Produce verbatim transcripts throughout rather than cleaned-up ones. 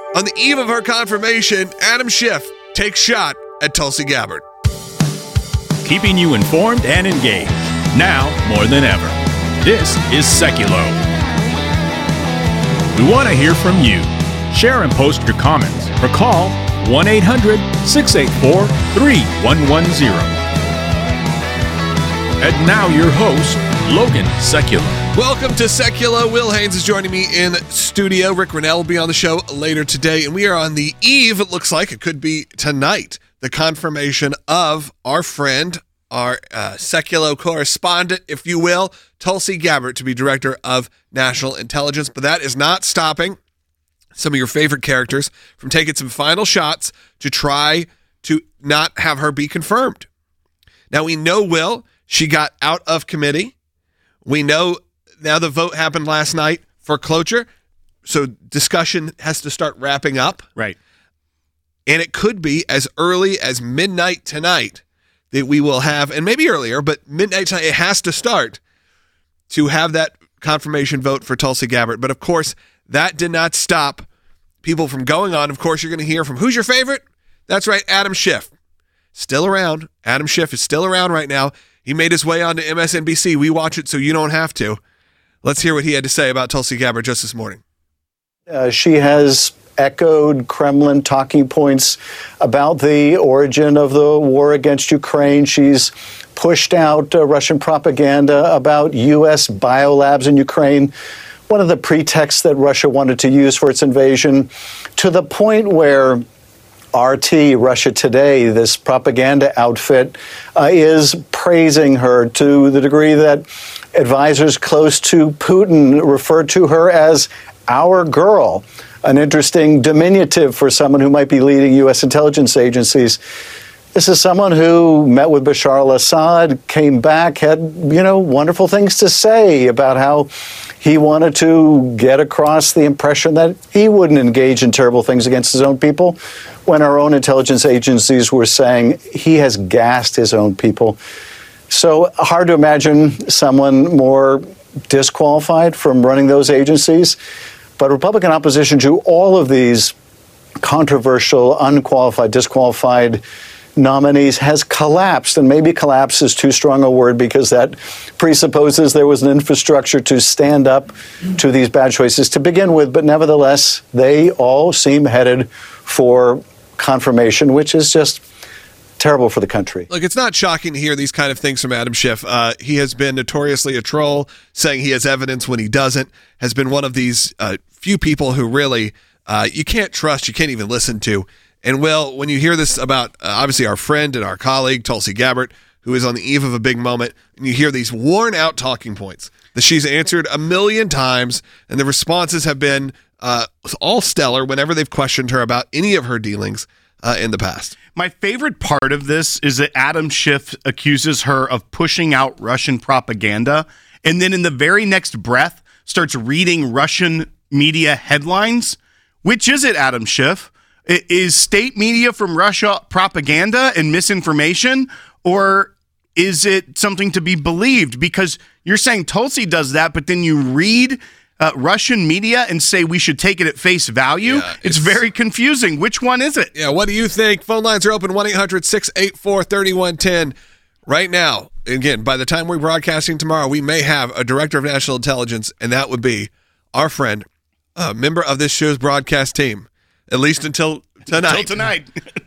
On the eve of her confirmation, Adam Schiff takes shot at Tulsi Gabbard. Keeping you informed and engaged, now more than ever. This is Seculo. We want to hear from you. Share and post your comments or call one eight hundred six eight four three one one zero. And now your host, Logan Seculo. Welcome to Seculo. Will Haynes is joining me in studio. Rick Rennell will be on the show later today, and we are on the eve, it looks like it could be tonight, the confirmation of our friend, our uh, Seculo correspondent, if you will, Tulsi Gabbard, to be Director of National Intelligence. But that is not stopping some of your favorite characters from taking some final shots to try to not have her be confirmed. Now, we know, Will, she got out of committee. We know now the vote happened last night for cloture, so discussion has to start wrapping up. Right. And it could be as early as midnight tonight that we will have, and maybe earlier, but midnight tonight, it has to start to have that confirmation vote for Tulsi Gabbard. But of course, that did not stop people from going on. Of course, you're going to hear from, who's your favorite? That's right, Adam Schiff. Still around. Adam Schiff is still around right now. He made his way onto M S N B C. We watch it so you don't have to. Let's hear what he had to say about Tulsi Gabbard just this morning. Uh, she has echoed Kremlin talking points about the origin of the war against Ukraine. She's pushed out uh, Russian propaganda about U S biolabs in Ukraine, one of the pretexts that Russia wanted to use for its invasion, to the point where R T, Russia Today, this propaganda outfit, uh, is praising her to the degree that advisors close to Putin refer to her as our girl, an interesting diminutive for someone who might be leading U S intelligence agencies. This is someone who met with Bashar al-Assad, came back, had, you know, wonderful things to say about how he wanted to get across the impression that he wouldn't engage in terrible things against his own people, when our own intelligence agencies were saying he has gassed his own people. So hard to imagine someone more disqualified from running those agencies. But Republican opposition to all of these controversial, unqualified, disqualified nominees has collapsed, and maybe collapse is too strong a word because that presupposes there was an infrastructure to stand up to these bad choices to begin with, but nevertheless, they all seem headed for confirmation, which is just terrible for the country. Look, it's not shocking to hear these kind of things from Adam Schiff. Uh, he has been notoriously a troll, saying he has evidence when he doesn't, has been one of these uh, few people who really uh, you can't trust, you can't even listen to. And, Will, when you hear this about, uh, obviously, our friend and our colleague, Tulsi Gabbard, who is on the eve of a big moment, and you hear these worn-out talking points that she's answered a million times, and the responses have been uh, all stellar whenever they've questioned her about any of her dealings uh, in the past. My favorite part of this is that Adam Schiff accuses her of pushing out Russian propaganda, and then in the very next breath starts reading Russian media headlines. Which is it, Adam Schiff? Is state media from Russia propaganda and misinformation, or is it something to be believed? Because you're saying Tulsi does that, but then you read uh, Russian media and say we should take it at face value. Yeah, it's, it's very confusing. Which one is it? Yeah, what do you think? Phone lines are open, one eight hundred six eight four three one one zero. Right now, again, by the time we're broadcasting tomorrow, we may have a Director of National Intelligence, and that would be our friend, a member of this show's broadcast team. At least until tonight. Until tonight.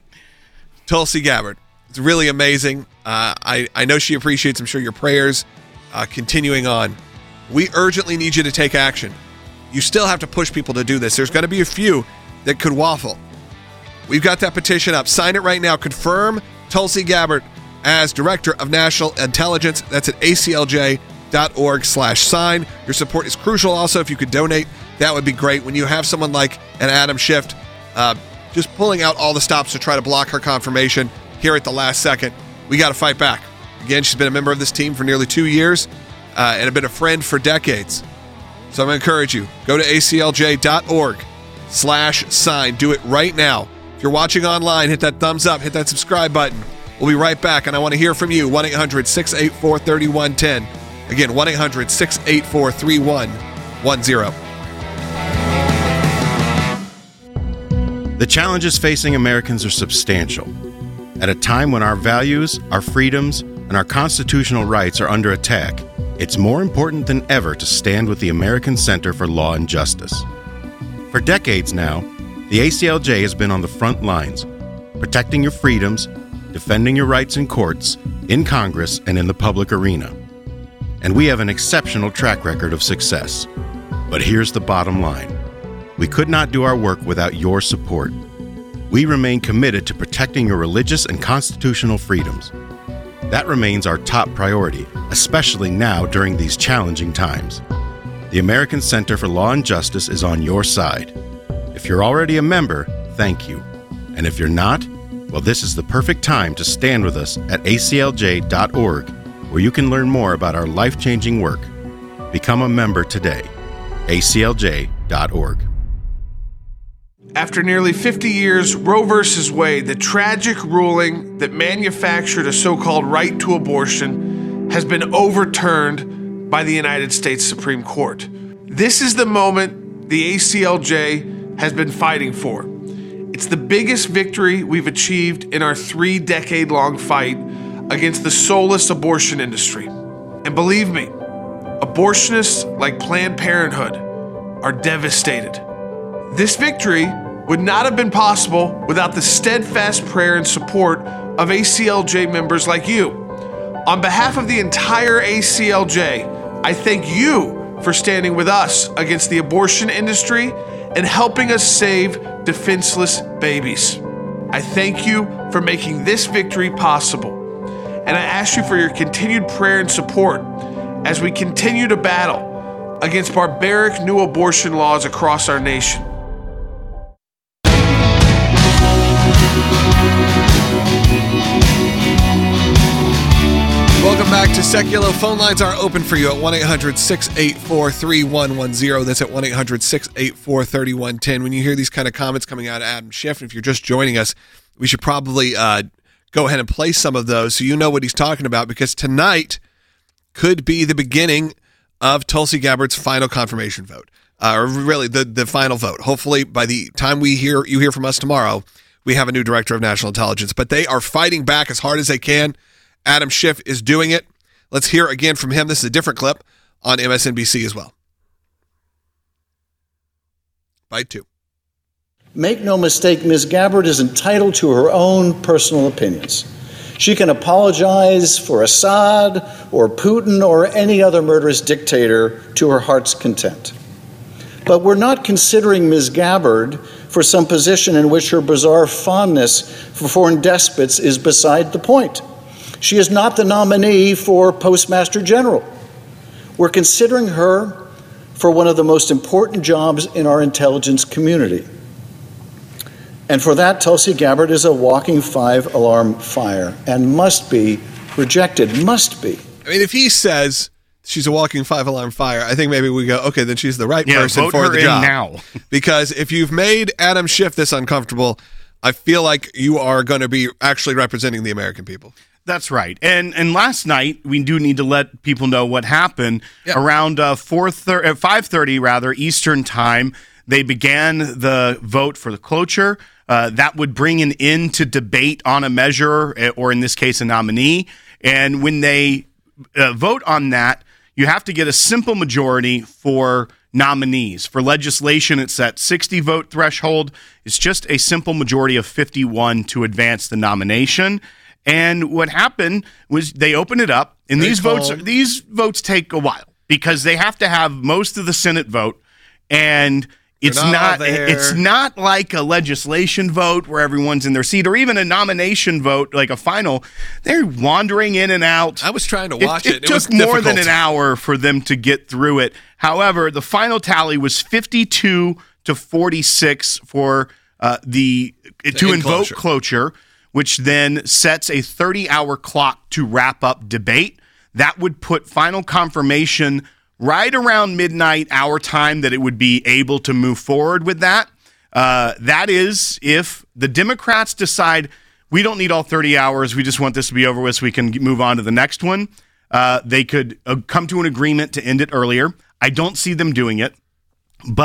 Tulsi Gabbard. It's really amazing. Uh, I, I know she appreciates, I'm sure, your prayers. Uh, continuing on. We urgently need you to take action. You still have to push people to do this. There's going to be a few that could waffle. We've got that petition up. Sign it right now. Confirm Tulsi Gabbard as Director of National Intelligence. That's at A C L J dot org slash sign. Your support is crucial. Also, if you could donate, that would be great. When you have someone like an Adam Schiff Uh, just pulling out all the stops to try to block her confirmation here at the last second, we got to fight back. Again, she's been a member of this team for nearly two years uh, and have been a friend for decades. So I'm going to encourage you, go to A C L J dot org slash sign. Do it right now. If you're watching online, hit that thumbs up, hit that subscribe button. We'll be right back, and I want to hear from you. one eight hundred six eight four three one one zero. Again, one eight hundred six eight four three one one zero. The challenges facing Americans are substantial. At a time when our values, our freedoms, and our constitutional rights are under attack, it's more important than ever to stand with the American Center for Law and Justice. For decades now, the A C L J has been on the front lines, protecting your freedoms, defending your rights in courts, in Congress, and in the public arena. And we have an exceptional track record of success. But here's the bottom line. We could not do our work without your support. We remain committed to protecting your religious and constitutional freedoms. That remains our top priority, especially now during these challenging times. The American Center for Law and Justice is on your side. If you're already a member, thank you. And if you're not, well, this is the perfect time to stand with us at A C L J dot org, where you can learn more about our life-changing work. Become a member today. A C L J dot org. After nearly fifty years, Roe versus Wade, the tragic ruling that manufactured a so-called right to abortion, has been overturned by the United States Supreme Court. This is the moment the A C L J has been fighting for. It's the biggest victory we've achieved in our three-decade-long fight against the soulless abortion industry. And believe me, abortionists like Planned Parenthood are devastated. This victory would not have been possible without the steadfast prayer and support of A C L J members like you. On behalf of the entire A C L J, I thank you for standing with us against the abortion industry and helping us save defenseless babies. I thank you for making this victory possible. And I ask you for your continued prayer and support as we continue to battle against barbaric new abortion laws across our nation. Welcome back to Seculo. Phone lines are open for you at one eight hundred six eight four three one one zero. That's at one eight hundred six eight four three one one zero. When you hear these kind of comments coming out of Adam Schiff, if you're just joining us, we should probably uh, go ahead and play some of those so you know what he's talking about, because tonight could be the beginning of Tulsi Gabbard's final confirmation vote, uh, or really the, the final vote. Hopefully by the time we hear you hear from us tomorrow, we have a new director of national intelligence. But they are fighting back as hard as they can. Adam Schiff is doing it. Let's hear again from him. This is a different clip on M S N B C as well. Bite two. Make no mistake, Miz Gabbard is entitled to her own personal opinions. She can apologize for Assad or Putin or any other murderous dictator to her heart's content. But we're not considering Miz Gabbard for some position in which her bizarre fondness for foreign despots is beside the point. She is not the nominee for Postmaster General. We're considering her for one of the most important jobs in our intelligence community. And for that, Tulsi Gabbard is a walking five-alarm fire and must be rejected, must be. I mean, if he says she's a walking five-alarm fire, I think maybe we go, okay, then she's the right yeah, person vote for her the in job. now. Because if you've made Adam Schiff this uncomfortable, I feel like you are going to be actually representing the American people. That's right. And and last night, we do need to let people know what happened. Yep. Around uh, four thirty, uh, five thirty rather, Eastern time, they began the vote for the cloture. Uh, that would bring an end to debate on a measure, or in this case, a nominee. And when they uh, vote on that, you have to get a simple majority for nominees. For legislation, it's that sixty vote threshold. It's just a simple majority of fifty-one to advance the nomination. And what happened was they opened it up, and They these called- votes these votes take a while because they have to have most of the Senate vote, and it's not all not there. it's not like a legislation vote where everyone's in their seat, or even a nomination vote like a final. They're wandering in and out. I was trying to watch it. It, It took was more than difficult. an hour for them to get through it. However, the final tally was fifty-two to forty-six for uh, the to end invoke cloture. cloture, which then sets a thirty-hour clock to wrap up debate. That would put final confirmation right around midnight our time that it would be able to move forward with that. Uh, that is if the Democrats decide we don't need all thirty hours, we just want this to be over with so we can move on to the next one. Uh, they could uh, come to an agreement to end it earlier. I don't see them doing it, but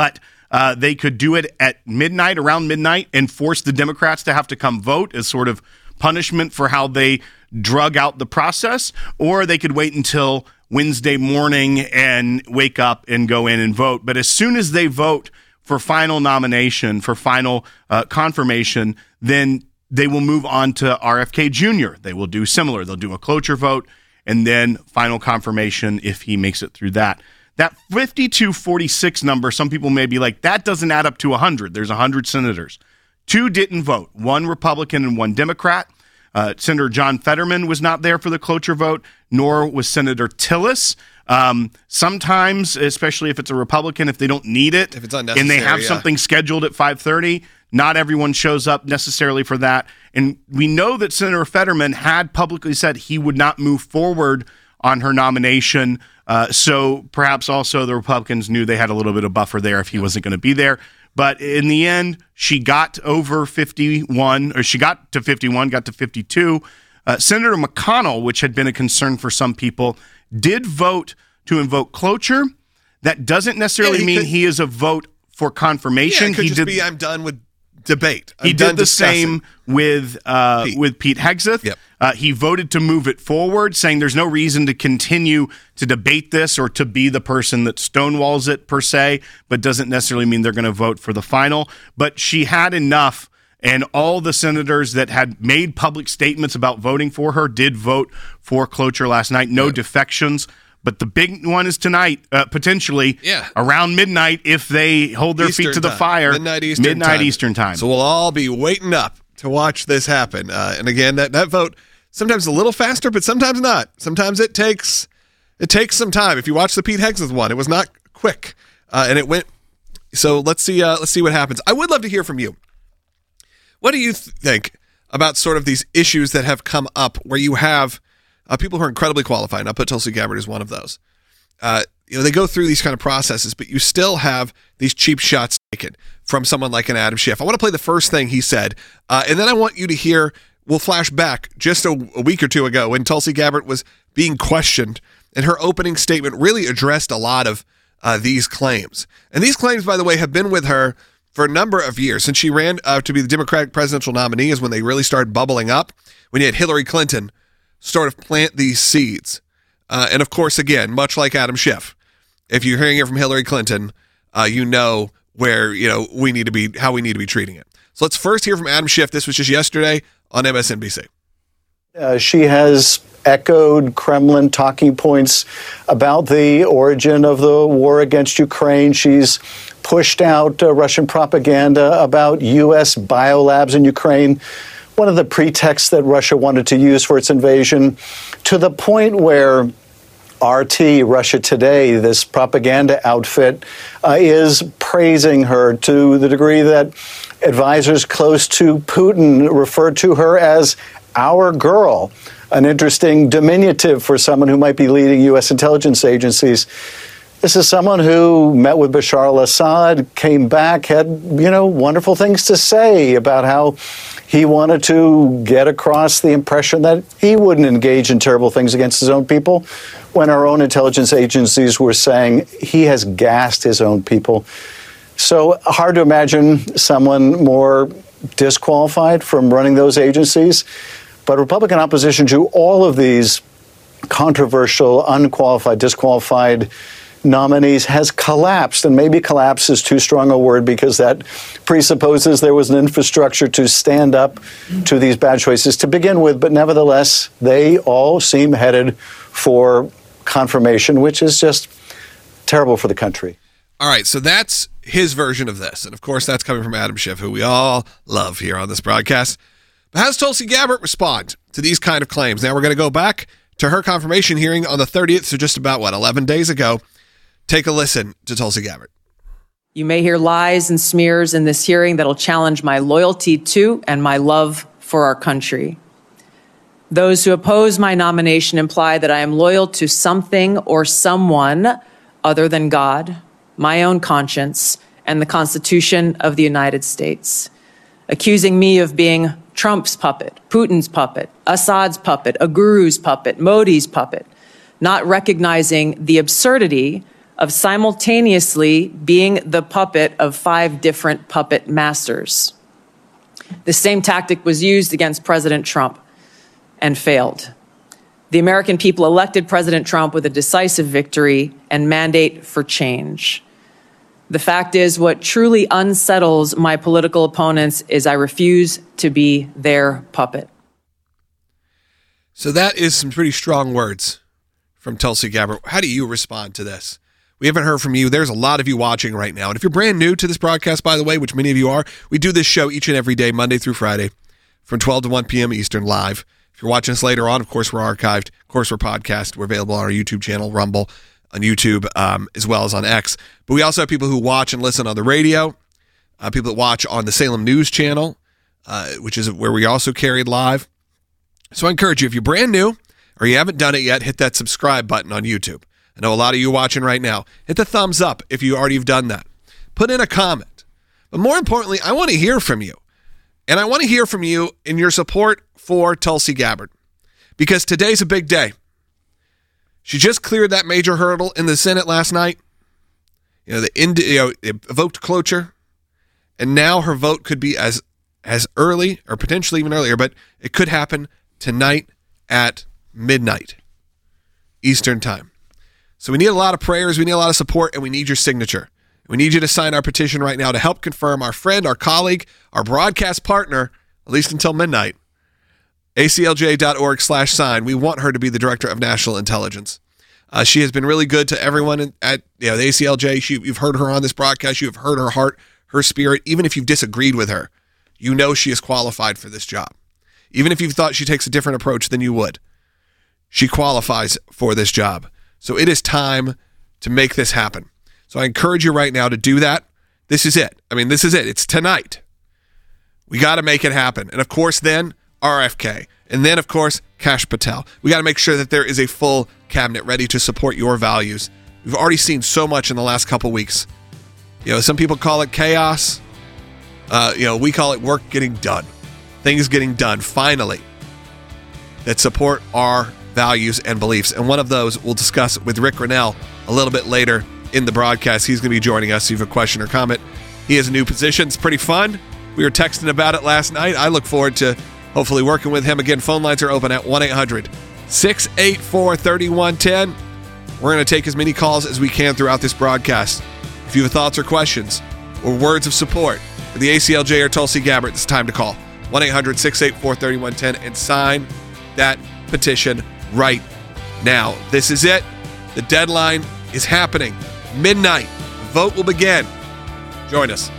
Uh, they could do it at midnight, around midnight, and force the Democrats to have to come vote as sort of punishment for how they drug out the process, or they could wait until Wednesday morning and wake up and go in and vote. But as soon as they vote for final nomination, for final uh, confirmation, then they will move on to R F K Junior They will do similar. They'll do a cloture vote and then final confirmation if he makes it through that. That fifty-two forty-six number, some people may be like, that doesn't add up to one hundred. There's one hundred senators. Two didn't vote, one Republican and one Democrat. Uh, Senator John Fetterman was not there for the cloture vote, nor was Senator Tillis. Um, sometimes, especially if it's a Republican, if they don't need it, if it's unnecessary, and they have yeah. something scheduled at five thirty, not everyone shows up necessarily for that. And we know that Senator Fetterman had publicly said he would not move forward on her nomination. Uh, so perhaps also the Republicans knew they had a little bit of buffer there if he wasn't going to be there. But in the end, she got over fifty-one, or she got to fifty-one, got to fifty-two. Uh, Senator McConnell, which had been a concern for some people, did vote to invoke cloture. That doesn't necessarily yeah, he mean could, he is a vote for confirmation. Yeah, it could he just did, be, I'm done with debate. I'm he done did the discussing. same with uh, Pete. with Pete Hegseth. Yep. Uh, he voted to move it forward, saying there's no reason to continue to debate this or to be the person that stonewalls it per se, but doesn't necessarily mean they're going to vote for the final. But she had enough, and all the senators that had made public statements about voting for her did vote for cloture last night. No yep. defections. But the big one is tonight, uh, potentially yeah. around midnight if they hold their Eastern feet to the time. fire. Midnight Eastern midnight time. Eastern time. So we'll all be waiting up to watch this happen. Uh, and again, that, that vote sometimes a little faster, but sometimes not. Sometimes it takes it takes some time. If you watch the Pete Hegseth one, it was not quick, uh, and it went. So let's see. Uh, let's see what happens. I would love to hear from you. What do you th- think about sort of these issues that have come up where you have Uh, people who are incredibly qualified, and I'll put Tulsi Gabbard as one of those. Uh, you know, they go through these kind of processes, but you still have these cheap shots taken from someone like an Adam Schiff. I want to play the first thing he said, uh, and then I want you to hear, we'll flash back just a, a week or two ago when Tulsi Gabbard was being questioned, and her opening statement really addressed a lot of uh, these claims. And these claims, by the way, have been with her for a number of years. Since she ran uh, to be the Democratic presidential nominee is when they really started bubbling up, when you had Hillary Clinton sort of plant these seeds. Uh, and of course, again, much like Adam Schiff, if you're hearing it from Hillary Clinton, uh, you know where, you know, we need to be, how we need to be treating it. So let's first hear from Adam Schiff. This was just yesterday on M S N B C. Uh, she has echoed Kremlin talking points about the origin of the war against Ukraine. She's pushed out uh, Russian propaganda about U S biolabs in Ukraine, one of the pretexts that Russia wanted to use for its invasion, to the point where R T, Russia Today, this propaganda outfit, uh, is praising her to the degree that advisors close to Putin refer to her as our girl, an interesting diminutive for someone who might be leading U S intelligence agencies. This is someone who met with Bashar al-Assad, came back, had, you know, wonderful things to say about how he wanted to get across the impression that he wouldn't engage in terrible things against his own people, when our own intelligence agencies were saying he has gassed his own people. So hard to imagine someone more disqualified from running those agencies. But Republican opposition to all of these controversial, unqualified, disqualified nominees has collapsed, and maybe collapse is too strong a word because that presupposes there was an infrastructure to stand up to these bad choices to begin with. But nevertheless, they all seem headed for confirmation, which is just terrible for the country. All right, so that's his version of this. And of course, that's coming from Adam Schiff, who we all love here on this broadcast. But how does Tulsi Gabbard respond to these kind of claims? Now we're going to go back to her confirmation hearing on the thirtieth, so just about, what, eleven days ago. Take a listen to Tulsi Gabbard. You may hear lies and smears in this hearing that'll challenge my loyalty to and my love for our country. Those who oppose my nomination imply that I am loyal to something or someone other than God, my own conscience, and the Constitution of the United States, accusing me of being Trump's puppet, Putin's puppet, Assad's puppet, a guru's puppet, Modi's puppet, not recognizing the absurdity of simultaneously being the puppet of five different puppet masters. The same tactic was used against President Trump and failed. The American people elected President Trump with a decisive victory and mandate for change. The fact is, what truly unsettles my political opponents is I refuse to be their puppet. So that is some pretty strong words from Tulsi Gabbard. How do you respond to this? We haven't heard from you. There's a lot of you watching right now. And if you're brand new to this broadcast, by the way, which many of you are, we do this show each and every day, Monday through Friday, from twelve to one p.m. Eastern, live. If you're watching us later on, of course, we're archived. Of course, we're podcast. We're available on our YouTube channel, Rumble, on YouTube, um, as well as on X. But we also have people who watch and listen on the radio, uh, people that watch on the Salem News Channel, uh, which is where we also carried live. So I encourage you, if you're brand new or you haven't done it yet, hit that subscribe button on YouTube. I know a lot of you watching right now. Hit the thumbs up if you already have done that. Put in a comment. But more importantly, I want to hear from you. And I want to hear from you in your support for Tulsi Gabbard, because today's a big day. She just cleared that major hurdle in the Senate last night. You know, the ind- you know, it evoked cloture, and now her vote could be as as early or potentially even earlier, but it could happen tonight at midnight Eastern time. So we need a lot of prayers, we need a lot of support, and we need your signature. We need you to sign our petition right now to help confirm our friend, our colleague, our broadcast partner, at least until midnight, A C L J dot org slash sign. We want her to be the Director of National Intelligence. Uh, she has been really good to everyone at you know, the A C L J. She, you've heard her on this broadcast. You've heard her heart, her spirit. Even if you've disagreed with her, you know she is qualified for this job. Even if you thought she takes a different approach than you would, she qualifies for this job. So it is time to make this happen. So I encourage you right now to do that. This is it. I mean, this is it. It's tonight. We got to make it happen. And of course, then R F K. And then, of course, Kash Patel. We got to make sure that there is a full cabinet ready to support your values. We've already seen so much in the last couple weeks. You know, some people call it chaos. Uh, you know, we call it work getting done. Things getting done, finally, that support our values and beliefs. And one of those we'll discuss with Rick Grinnell a little bit later in the broadcast. He's going to be joining us. If you have a question or comment, he has a new position. It's pretty fun. We were texting about it last night. I look forward to hopefully working with him. Again, phone lines are open at one eight hundred six eight four three one one zero. We're going to take as many calls as we can throughout this broadcast. If you have thoughts or questions or words of support for the A C L J or Tulsi Gabbard, it's time to call one eight hundred six eight four three one one zero and sign that petition right now. This is it. The deadline is happening. Midnight. Vote will begin. Join us.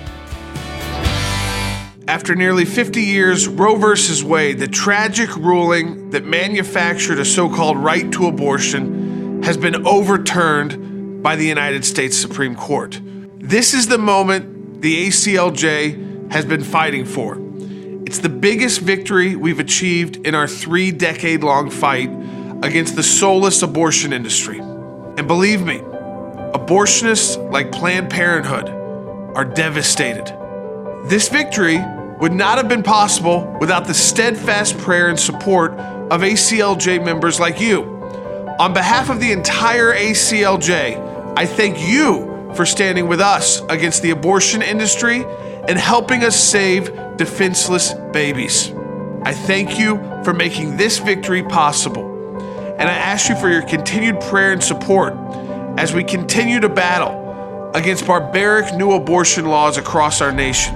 After nearly fifty years, Roe versus Wade, the tragic ruling that manufactured a so-called right to abortion, has been overturned by the United States Supreme Court. This is the moment the A C L J has been fighting for. It's the biggest victory we've achieved in our three-decade-long fight against the soulless abortion industry. And believe me, abortionists like Planned Parenthood are devastated. This victory would not have been possible without the steadfast prayer and support of A C L J members like you. On behalf of the entire A C L J, I thank you for standing with us against the abortion industry and helping us save defenseless babies. I thank you for making this victory possible, and I ask you for your continued prayer and support as we continue to battle against barbaric new abortion laws across our nation.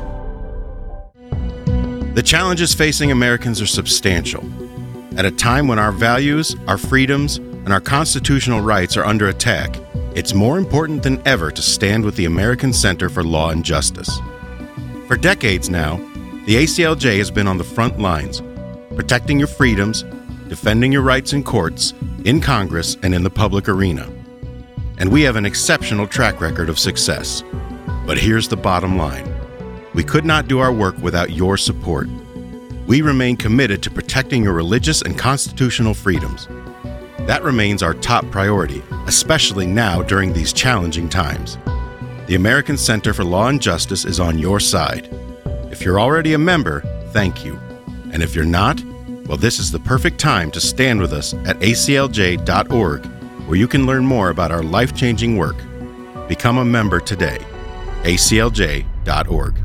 The challenges facing Americans are substantial. At a time when our values, our freedoms, and our constitutional rights are under attack, it's more important than ever to stand with the American Center for Law and Justice. For decades now, the A C L J has been on the front lines, protecting your freedoms, defending your rights in courts, in Congress, and in the public arena. And we have an exceptional track record of success. But here's the bottom line. We could not do our work without your support. We remain committed to protecting your religious and constitutional freedoms. That remains our top priority, especially now during these challenging times. The American Center for Law and Justice is on your side. If you're already a member, thank you. And if you're not, well, this is the perfect time to stand with us at A C L J dot org, where you can learn more about our life-changing work. Become a member today. A C L J dot org.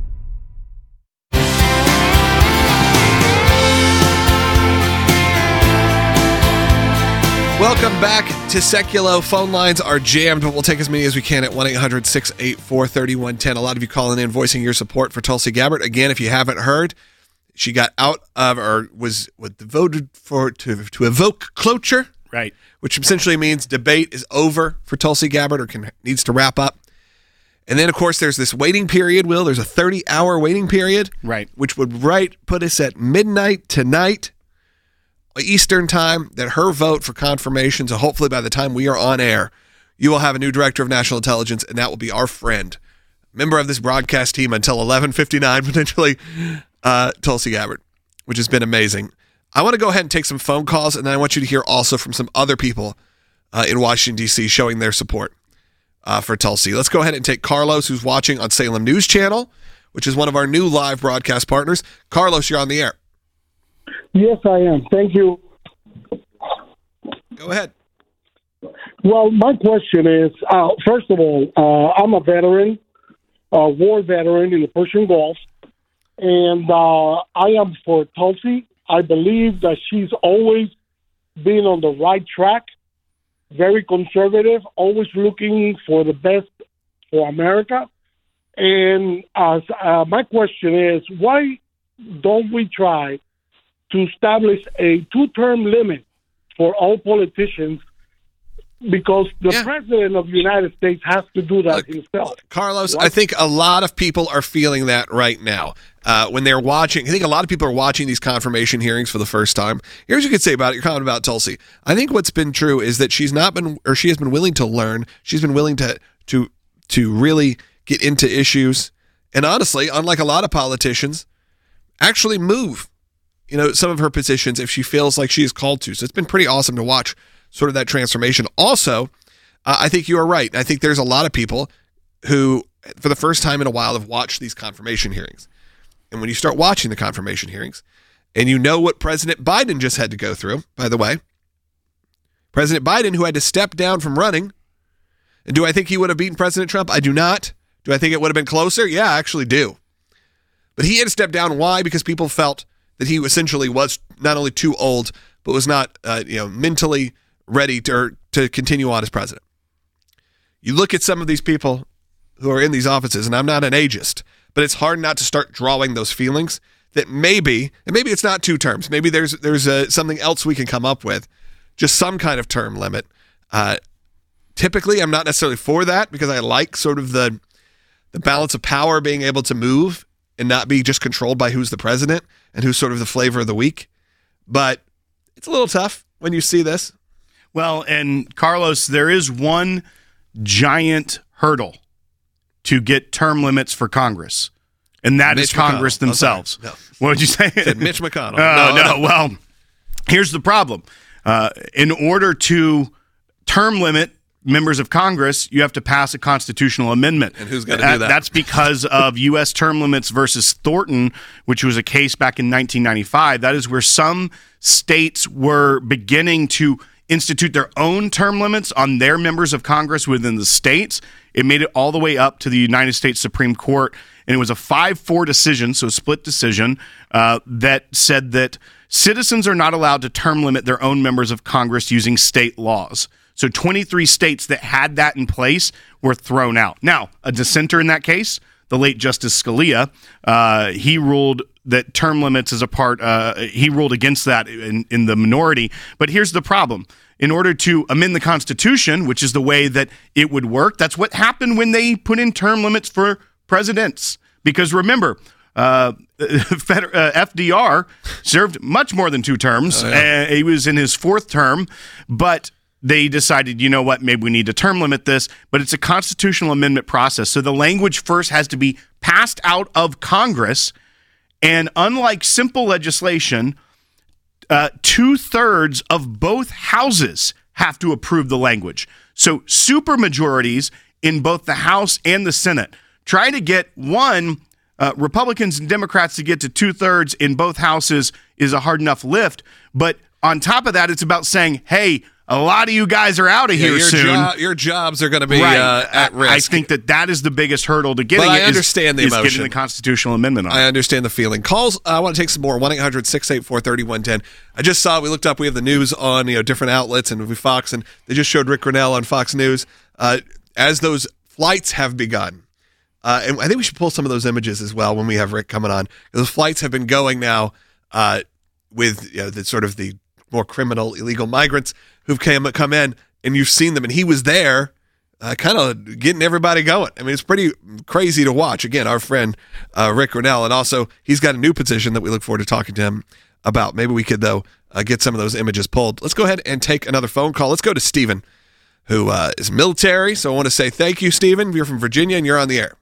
Welcome back to Seculo. Phone lines are jammed, but we'll take as many as we can at one eight hundred six eight four three one one zero. A lot of you calling in, voicing your support for Tulsi Gabbard. Again, if you haven't heard, she got out of, or was, was voted for to to evoke cloture, right? Which essentially means debate is over for Tulsi Gabbard, or can, needs to wrap up. And then, of course, there's this waiting period, Will. There's a thirty-hour waiting period, right? Which would right put us at midnight tonight, Eastern time, that her vote for confirmation. So hopefully by the time we are on air, you will have a new director of national intelligence, and that will be our friend, member of this broadcast team until eleven fifty-nine, potentially, uh, Tulsi Gabbard, which has been amazing. I want to go ahead and take some phone calls, and then I want you to hear also from some other people uh, in Washington, D C showing their support uh, for Tulsi. Let's go ahead and take Carlos, who's watching on Salem News Channel, which is one of our new live broadcast partners. Carlos, you're on the air. Yes, I am. Thank you. Go ahead. Well, my question is, uh, first of all, uh, I'm a veteran, a war veteran in the Persian Gulf, and uh, I am for Tulsi. I believe that she's always been on the right track, very conservative, always looking for the best for America. And uh, uh, my question is, why don't we try to establish a two-term limit for all politicians, because the yeah. president of the United States has to do that Look, himself. Carlos, right? I think a lot of people are feeling that right now. Uh, when they're watching, I think a lot of people are watching these confirmation hearings for the first time. Here's what you could say about it. Your comment about Tulsi. I think what's been true is that she's not been, or she has been willing to learn. She's been willing to to to really get into issues. And honestly, unlike a lot of politicians, actually move, you know, some of her positions if she feels like she is called to. So it's been pretty awesome to watch sort of that transformation. Also, uh, I think you are right. I think there's a lot of people who, for the first time in a while, have watched these confirmation hearings. And when you start watching the confirmation hearings, and you know what President Biden just had to go through, by the way, President Biden, who had to step down from running, and do I think he would have beaten President Trump? I do not. Do I think it would have been closer? Yeah, I actually do. But he had to step down. Why? Because people felt that he essentially was not only too old, but was not uh, you know, mentally ready to, to continue on as president. You look at some of these people who are in these offices, and I'm not an ageist, but it's hard not to start drawing those feelings that maybe, and maybe it's not two terms, maybe there's there's uh, something else we can come up with, just some kind of term limit. Uh, typically, I'm not necessarily for that, because I like sort of the the balance of power, being able to move and not be just controlled by who's the president and who's sort of the flavor of the week. But it's a little tough when you see this. Well, and Carlos, there is one giant hurdle to get term limits for Congress, and that Mitch is Congress McConnell. themselves. Oh, no. What did you say? I said Mitch McConnell. Oh, no, no, no. Well, here's the problem. Uh, in order to term limit members of Congress, you have to pass a constitutional amendment. And who's going to do that? That's because of U S term limits versus Thornton, which was a case back in nineteen ninety-five. That is where some states were beginning to institute their own term limits on their members of Congress within the states. It made it all the way up to the United States Supreme Court, and it was a five four decision, so a split decision, uh, that said that citizens are not allowed to term limit their own members of Congress using state laws. So twenty-three states that had that in place were thrown out. Now, a dissenter in that case, the late Justice Scalia, uh, he ruled that term limits is a part, uh, he ruled against that in, in the minority. But here's the problem. In order to amend the Constitution, which is the way that it would work, that's what happened when they put in term limits for presidents. Because remember, uh, F D R served much more than two terms. Oh, yeah. uh, he was in his fourth term, but they decided, you know what, maybe we need to term limit this, but it's a constitutional amendment process. So the language first has to be passed out of Congress, and unlike simple legislation, uh, two-thirds of both houses have to approve the language. So supermajorities in both the House and the Senate. Try to get one, uh, Republicans and Democrats to get to two-thirds in both houses is a hard enough lift, but on top of that, it's about saying, hey, a lot of you guys are out of Yeah, here your soon. jo- your jobs are going to be Right. uh, at risk. I think that that is the biggest hurdle to getting But I it is- understand the is emotion. getting the constitutional amendment on. I understand the feeling. Calls, uh, I want to take some more. one eight hundred six eight four three one one zero. I just saw, we looked up, we have the news on you know different outlets and we Fox, and they just showed Rick Grinnell on Fox News uh, as those flights have begun. Uh, and I think we should pull some of those images as well when we have Rick coming on. Those flights have been going now uh, with you know, the sort of the more criminal, illegal migrants who've came, come in, and you've seen them, and he was there uh, kind of getting everybody going. I mean, it's pretty crazy to watch. Again, our friend uh, Rick Grinnell, and also he's got a new position that we look forward to talking to him about. Maybe we could, though, uh, get some of those images pulled. Let's go ahead and take another phone call. Let's go to Stephen, who uh, is military. So I want to say thank you, Stephen. You're from Virginia, and you're on the air.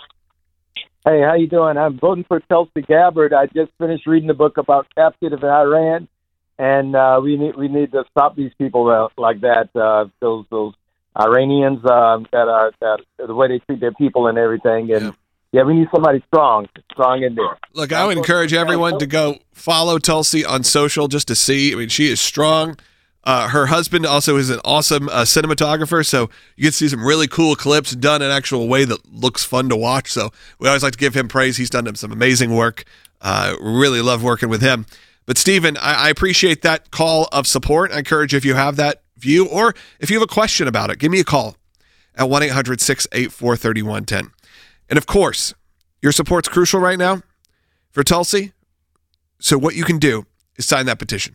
Hey, how you doing? I'm voting for Tulsi Gabbard. I just finished reading the book about captive in Iran, and uh, we need we need to stop these people uh, like that. Uh, those those Iranians uh, that are that the way they treat their people and everything. And yeah. yeah, we need somebody strong, strong in there. Look, I would encourage everyone to go follow Tulsi on social just to see. I mean, she is strong. Uh, her husband also is an awesome uh, cinematographer, so you get to see some really cool clips done in an actual way that looks fun to watch. So we always like to give him praise. He's done some amazing work. Uh, really love working with him. But Stephen, I, I appreciate that call of support. I encourage you, if you have that view or if you have a question about it, give me a call at one eight hundred six eight four three one one zero. And of course, your support's crucial right now for Tulsi. So what you can do is sign that petition.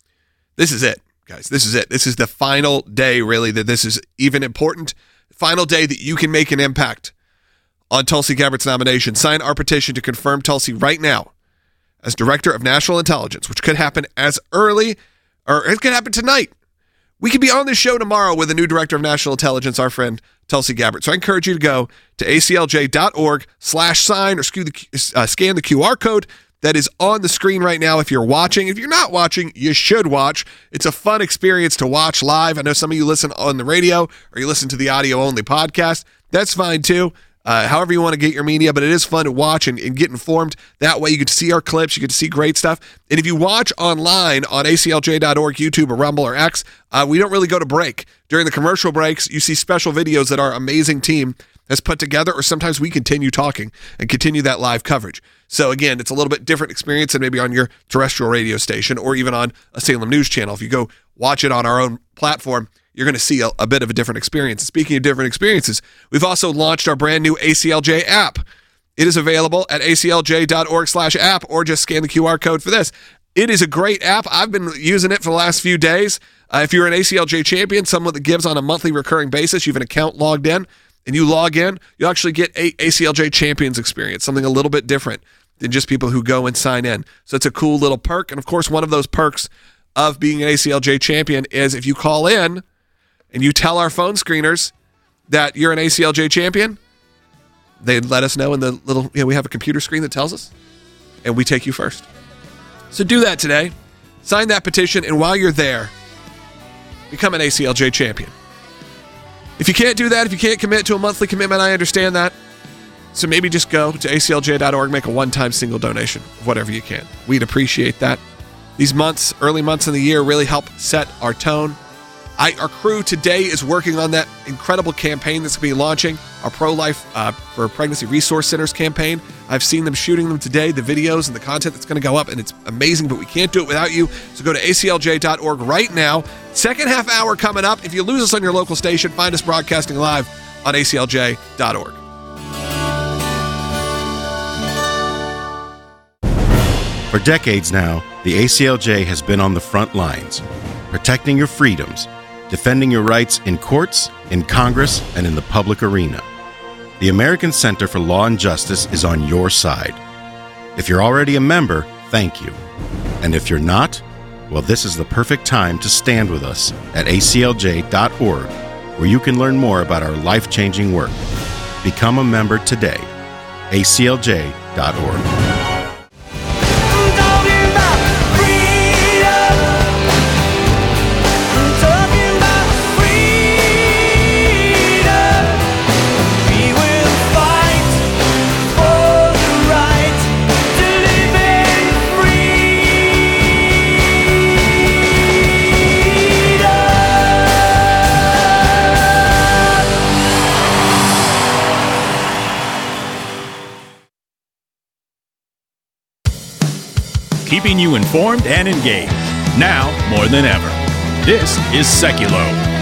This is it. Guys, this is it. This is the final day, really, that this is even important. Final day that you can make an impact on Tulsi Gabbard's nomination. Sign our petition to confirm Tulsi right now as Director of National Intelligence, which could happen as early, or it could happen tonight. We could be on this show tomorrow with a new Director of National Intelligence, our friend Tulsi Gabbard. So I encourage you to go to A C L J dot org slash sign or scan the, uh, scan the Q R code that is on the screen right now if you're watching. If you're not watching, you should watch. It's a fun experience to watch live. I know some of you listen on the radio or you listen to the audio-only podcast. That's fine too. Uh, however you want to get your media, but it is fun to watch and, and get informed. That way you get to see our clips, you get to see great stuff. And if you watch online on A C L J dot org, YouTube, or Rumble, or X, uh, we don't really go to break. During the commercial breaks, you see special videos that our amazing team has put together, or sometimes we continue talking and continue that live coverage. So again, it's a little bit different experience than maybe on your terrestrial radio station or even on a Salem News channel. If you go watch it on our own platform, you're going to see a, a bit of a different experience. Speaking of different experiences, we've also launched our brand new A C L J app. It is available at A C L J dot org slash app or just scan the Q R code for this. It is a great app. I've been using it for the last few days. Uh, if you're an A C L J champion, someone that gives on a monthly recurring basis, you have an account logged in, and you log in, you'll actually get a A C L J Champions experience, something a little bit different than just people who go and sign in. So it's a cool little perk. And of course, one of those perks of being an A C L J champion is if you call in and you tell our phone screeners that you're an A C L J champion, they let us know in the little, you know, we have a computer screen that tells us, and we take you first. So do that today. Sign that petition, and while you're there, become an A C L J champion. If you can't do that, if you can't commit to a monthly commitment, I understand that. So maybe just go to A C L J dot org, make a one-time single donation of whatever you can. We'd appreciate that. These months, early months in the year, really help set our tone. I, our crew today is working on that incredible campaign that's going to be launching, our Pro-Life uh, for Pregnancy Resource Centers campaign. I've seen them shooting them today, the videos and the content that's going to go up, and it's amazing, but we can't do it without you. So go to A C L J dot org right now. Second half hour coming up. If you lose us on your local station, find us broadcasting live on A C L J dot org. For decades now, the A C L J has been on the front lines, protecting your freedoms, defending your rights in courts, in Congress, and in the public arena. The American Center for Law and Justice is on your side. If you're already a member, thank you. And if you're not, well, this is the perfect time to stand with us at A C L J dot org, where you can learn more about our life-changing work. Become a member today. A C L J dot org. keeping you informed and engaged. Now more than ever. This is Seculo.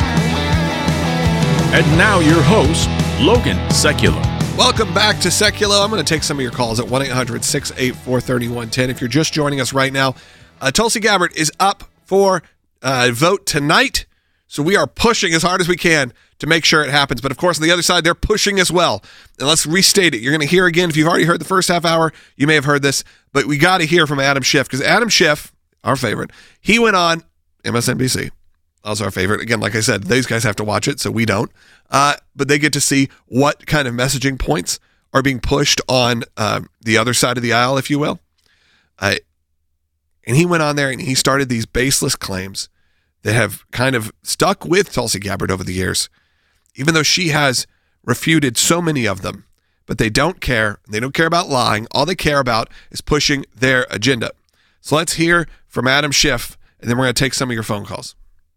And now your host, Logan Seculo. Welcome back to Seculo. I'm going to take some of your calls at one eight hundred six eight four three one one zero. If you're just joining us right now, uh, Tulsi Gabbard is up for uh, vote tonight. So we are pushing as hard as we can to make sure it happens. But of course, on the other side, they're pushing as well. And let's restate it. You're going to hear again. If you've already heard the first half hour, you may have heard this. But we got to hear from Adam Schiff, because Adam Schiff, our favorite, he went on M S N B C. Also our favorite. Again, like I said, these guys have to watch it, so we don't. Uh, but they get to see what kind of messaging points are being pushed on uh, the other side of the aisle, if you will. Uh, and he went on there and he started these baseless claims that have kind of stuck with Tulsi Gabbard over the years, even though she has refuted so many of them. But they don't care. They don't care about lying. All they care about is pushing their agenda. So let's hear from Adam Schiff, and then we're going to take some of your phone calls.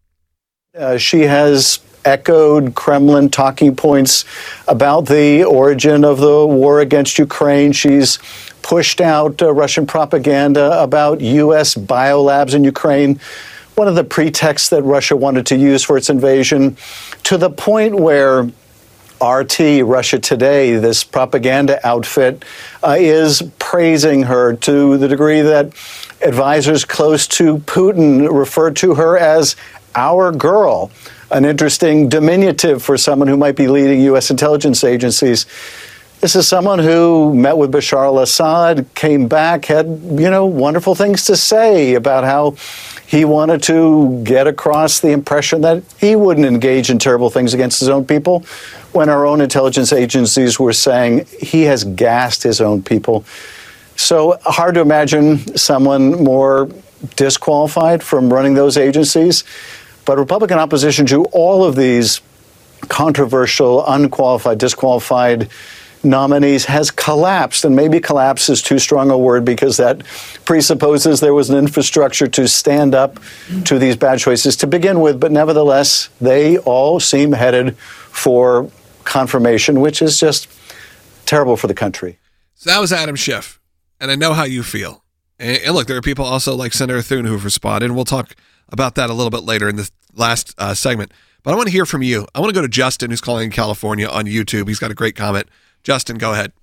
Uh, she has echoed Kremlin talking points about the origin of the war against Ukraine. She's pushed out uh, Russian propaganda about U S biolabs in Ukraine, one of the pretexts that Russia wanted to use for its invasion, to the point where R T, Russia Today, this propaganda outfit, uh, is praising her to the degree that advisors close to Putin refer to her as our girl, an interesting diminutive for someone who might be leading U S intelligence agencies. This is someone who met with Bashar al-Assad, came back, had, you know, wonderful things to say about how he wanted to get across the impression that he wouldn't engage in terrible things against his own people, when our own intelligence agencies were saying he has gassed his own people. So hard to imagine someone more disqualified from running those agencies. But Republican opposition to all of these controversial, unqualified, disqualified nominees has collapsed. And maybe collapse is too strong a word, because that presupposes there was an infrastructure to stand up to these bad choices to begin with. But nevertheless, they all seem headed for confirmation, which is just terrible for the country. So that was Adam Schiff. And I know how you feel. And, and look, there are people also like Senator Thune who have responded, and we'll talk about that a little bit later in this last uh, segment. But I want to hear from you. I want to go to Justin, who's calling in California on YouTube. He's got a great comment. Justin, go ahead.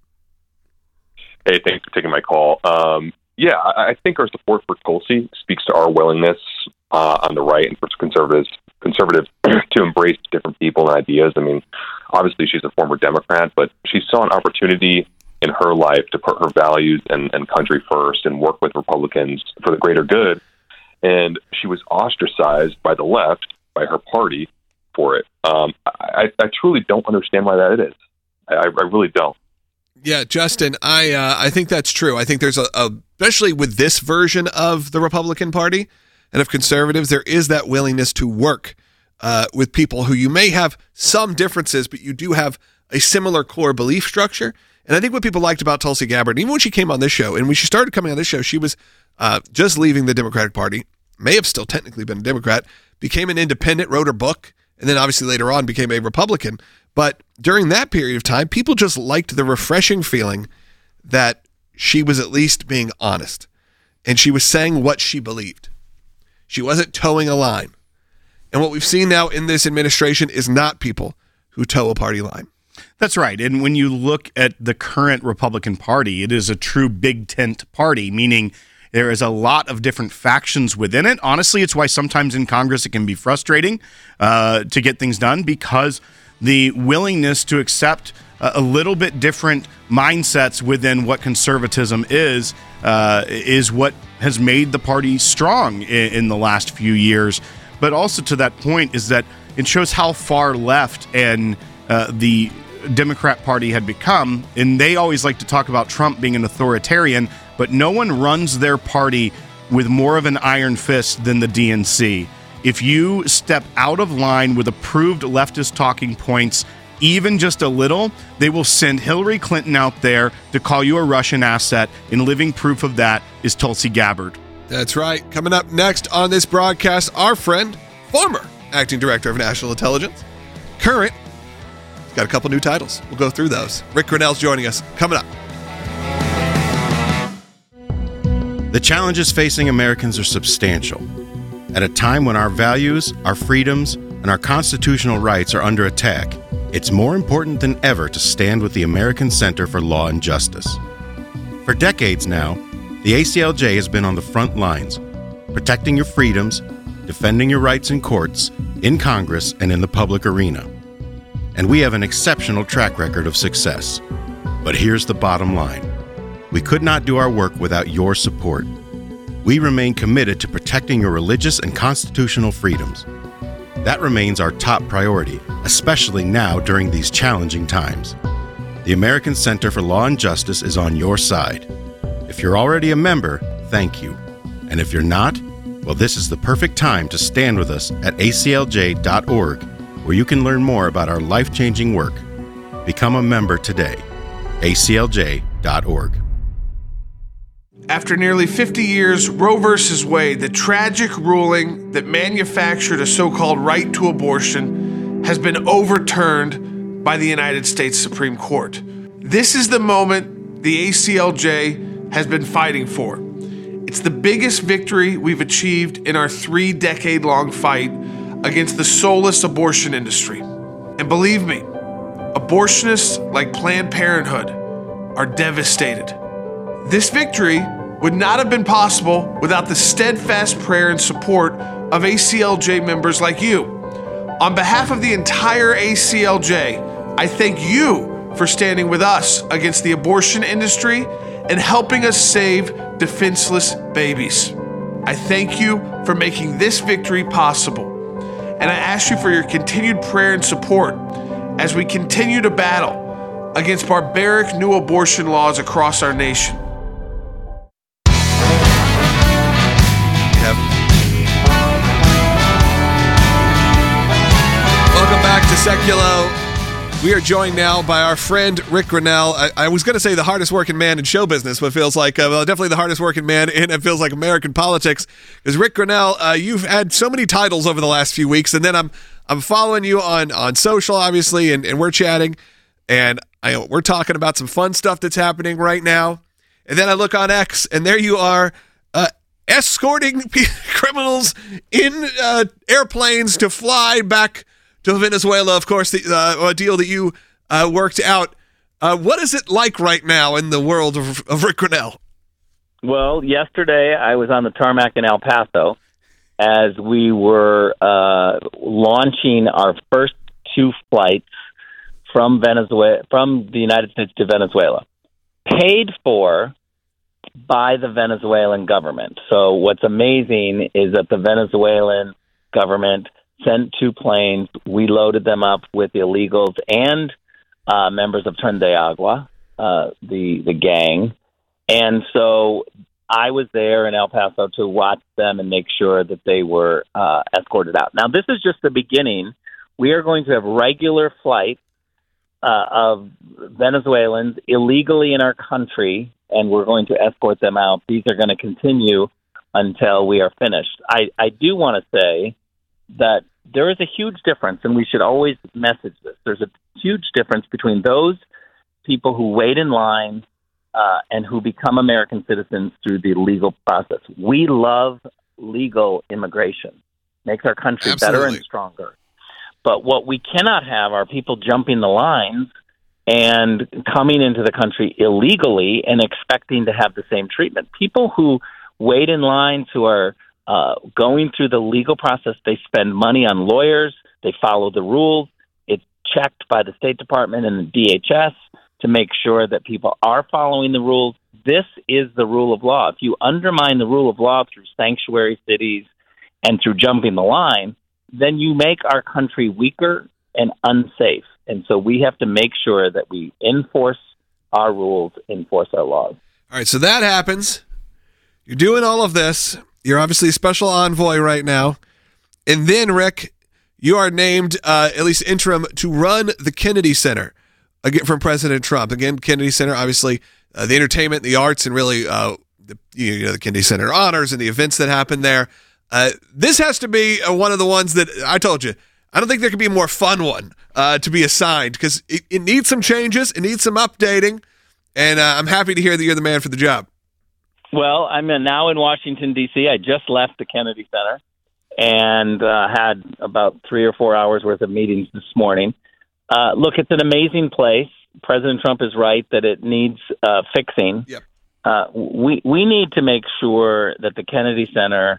Hey, thanks for taking my call. Um, yeah, I, I think our support for Tulsi speaks to our willingness uh, on the right and for conservatives conservatives to embrace different people and ideas. I mean, obviously she's a former Democrat, but she saw an opportunity in her life to put her values and, and country first and work with Republicans for the greater good. And she was ostracized by the left, by her party, for it. Um, I, I truly don't understand why that is. I, I really don't. Yeah, Justin, I uh, I think that's true. I think there's a, a, especially with this version of the Republican Party and of conservatives, there is that willingness to work uh, with people who you may have some differences, but you do have a similar core belief structure. And I think what people liked about Tulsi Gabbard, even when she came on this show, and when she started coming on this show, she was uh, just leaving the Democratic Party, may have still technically been a Democrat, became an independent, wrote her book, and then obviously later on became a Republican. But during that period of time, people just liked the refreshing feeling that she was at least being honest, and she was saying what she believed. She wasn't towing a line. And what we've seen now in this administration is not people who toe a party line. That's right. And when you look at the current Republican Party, it is a true big tent party, meaning there is a lot of different factions within it. Honestly, it's why sometimes in Congress it can be frustrating uh, to get things done, because the willingness to accept a, a little bit different mindsets within what conservatism is, uh, is what has made the party strong in, in the last few years. But also to that point is that it shows how far left and uh, the Democrat Party had become. And they always like to talk about Trump being an authoritarian, but no one runs their party with more of an iron fist than the D N C. If you step out of line with approved leftist talking points, even just a little, they will send Hillary Clinton out there to call you a Russian asset, and living proof of that is Tulsi Gabbard. That's right. Coming up next on this broadcast, our friend, former acting director of national intelligence, current, he's got a couple new titles. We'll go through those. Rick Grenell's joining us. Coming up. The challenges facing Americans are substantial. At a time when our values, our freedoms, and our constitutional rights are under attack, it's more important than ever to stand with the American Center for Law and Justice. For decades now, the A C L J has been on the front lines, protecting your freedoms, defending your rights in courts, in Congress, and in the public arena. And we have an exceptional track record of success. But here's the bottom line. We could not do our work without your support. We remain committed to protecting your religious and constitutional freedoms. That remains our top priority, especially now during these challenging times. The American Center for Law and Justice is on your side. If you're already a member, thank you. And if you're not, well, this is the perfect time to stand with us at A C L J dot org, where you can learn more about our life-changing work. Become a member today. A C L J dot org. After nearly fifty years, Roe versus Wade, the tragic ruling that manufactured a so-called right to abortion, has been overturned by the United States Supreme Court. This is the moment the A C L J has been fighting for. It's the biggest victory we've achieved in our three-decade-long fight against the soulless abortion industry. And believe me, abortionists like Planned Parenthood are devastated. This victory would not have been possible without the steadfast prayer and support of A C L J members like you. On behalf of the entire A C L J, I thank you for standing with us against the abortion industry and helping us save defenseless babies. I thank you for making this victory possible, and I ask you for your continued prayer and support as we continue to battle against barbaric new abortion laws across our nation. Yep. Welcome back to Seculo. We are joined now by our friend Rick Grenell. I, I was going to say the hardest working man in show business, but feels like, uh, well, definitely the hardest working man in, it feels like American politics. Because Rick Grenell, uh, you've had so many titles over the last few weeks, and then I'm I'm following you on, on social, obviously, and, and we're chatting, and I, we're talking about some fun stuff that's happening right now. And then I look on X, and there you are, uh, escorting p- criminals in uh, airplanes to fly back to Venezuela, of course, the uh, deal that you uh, worked out. Uh, what is it like right now in the world of, of Rick Grenell? Well, yesterday I was on the tarmac in El Paso as we were uh, launching our first two flights from Venezuela, from the United States to Venezuela, paid for by the Venezuelan government. So what's amazing is that the Venezuelan government sent two planes. We loaded them up with illegals and uh, members of Tren de Agua, uh, the the gang. And so I was there in El Paso to watch them and make sure that they were uh, escorted out. Now, this is just the beginning. We are going to have regular flights uh, of Venezuelans illegally in our country, and we're going to escort them out. These are going to continue until we are finished. I, I do want to say that there is a huge difference, and we should always message this. There's a huge difference between those people who wait in line uh, and who become American citizens through the legal process. We love legal immigration. Makes our country Absolutely. better and stronger. But what we cannot have are people jumping the lines and coming into the country illegally and expecting to have the same treatment. People who wait in lines, who are Uh, going through the legal process, they spend money on lawyers, they follow the rules, it's checked by the State Department and the D H S to make sure that people are following the rules. This is the rule of law. If you undermine the rule of law through sanctuary cities and through jumping the line, then you make our country weaker and unsafe. And so we have to make sure that we enforce our rules, enforce our laws. All right, so that happens. You're doing all of this. You're obviously a special envoy right now. And then, Rick, you are named, uh, at least interim, to run the Kennedy Center again from President Trump. Again, Kennedy Center, obviously, uh, the entertainment, the arts, and really uh, the, you know, the Kennedy Center honors and the events that happen there. Uh, this has to be uh, one of the ones that I told you. I don't think there could be a more fun one uh, to be assigned because it, it needs some changes. It needs some updating. And uh, I'm happy to hear that you're the man for the job. Well, I'm now in Washington, D C. I just left the Kennedy Center and uh, had about three or four hours worth of meetings this morning. Uh, look, it's an amazing place. President Trump is right that it needs uh, fixing. Yep. Uh, we we need to make sure that the Kennedy Center